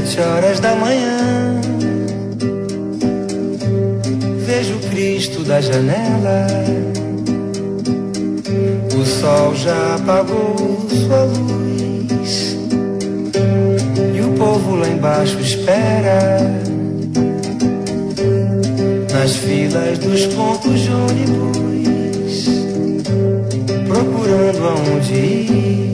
7 horas da manhã, vejo Cristo da janela. O sol já apagou sua luz e o povo lá embaixo espera, nas filas dos pontos de ônibus, procurando aonde ir.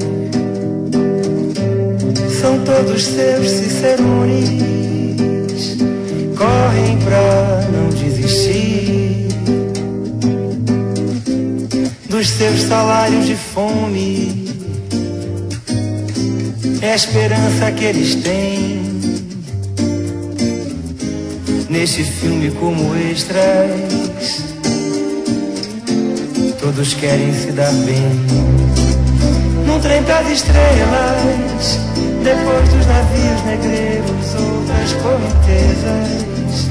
São todos seus cicerones, correm pra não desistir dos seus salários de fome. É a esperança que eles têm neste filme como extras. Todos querem se dar bem num trem pras estrelas, depois dos navios negreiros, outras correntezas.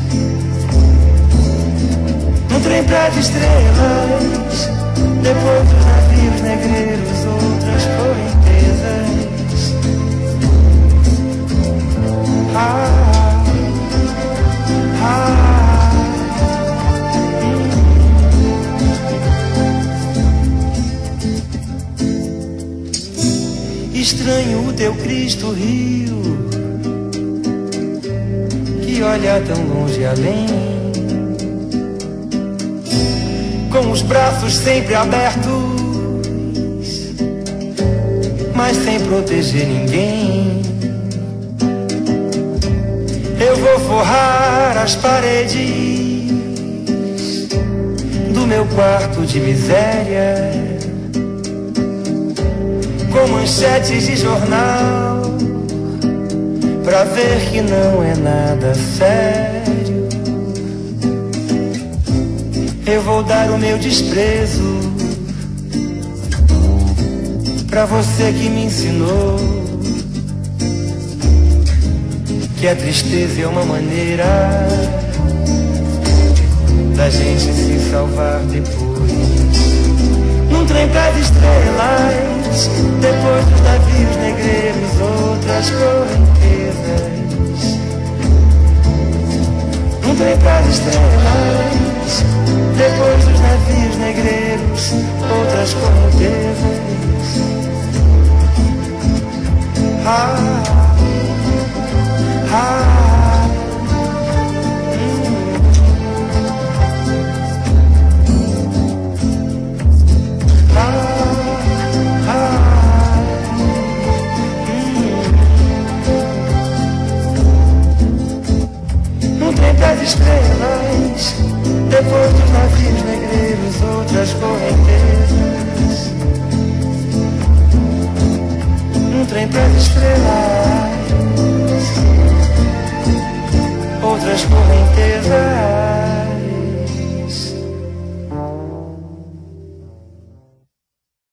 Num trem pras estrelas, depois dos navios negreiros, outras correntezas. Estranho o teu Cristo Rio, que olha tão longe além, com os braços sempre abertos, mas sem proteger ninguém. Eu vou forrar as paredes do meu quarto de miséria com manchetes de jornal, pra ver que não é nada sério. Eu vou dar o meu desprezo pra você que me ensinou que a tristeza é uma maneira da gente se salvar depois. Num trem pras estrelas, depois dos navios negreiros, outras correntezas. Num trem pras estrelas, depois dos navios negreiros, outras correntezas. Ah, ah.